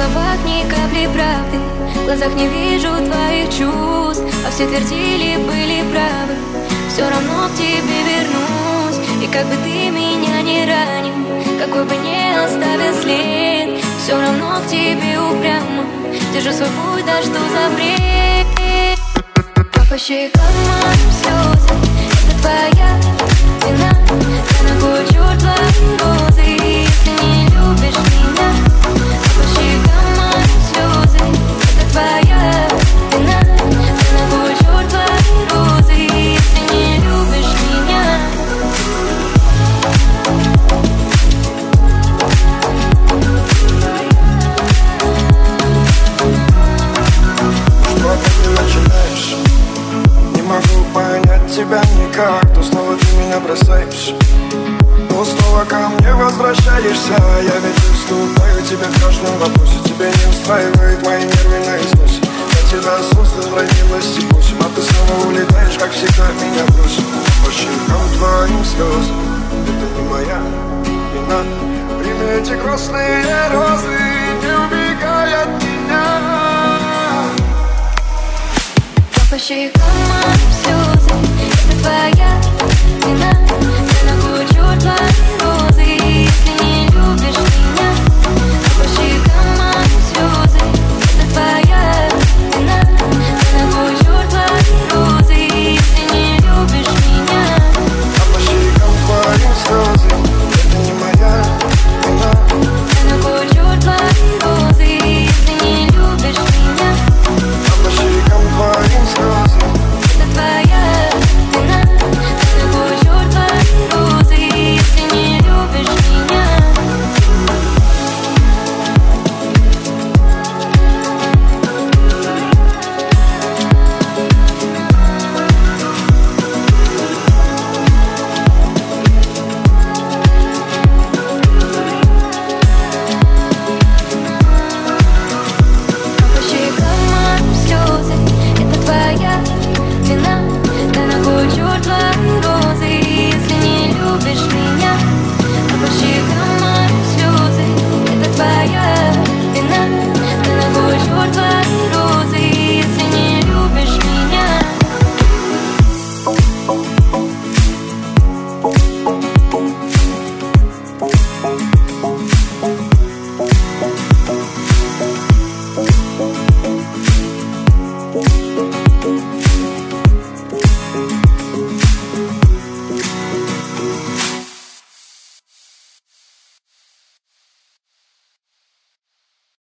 словах ни капли правды, в глазах не вижу твоих чувств, а все твердили, были правы. Все равно к тебе вернусь, и как бы ты меня не ранил, какой бы ни оставил след, все равно к тебе упрямо держу свой путь, да что за бред. По щекам моим слезы, это твоя вина. Я на кой черт твои розы, если не любишь меня. По щекам моим слезы, это твоя вина. Я на кой черт твои розы, если не любишь меня. Что ты начинаешь? Не могу понять тебя никак, то снова ты меня бросаешь, то снова ко мне возвращаешься. Я ведь уступаю тебе в каждом вопросе, тебя не устраивает мои нервы на износе. Я тебя создал, родилась и просим, а ты снова улетаешь, как всегда меня бросил. По щекам твоим слезы, это не моя вина. Прими эти грустные розы, не убегай от меня. По щекам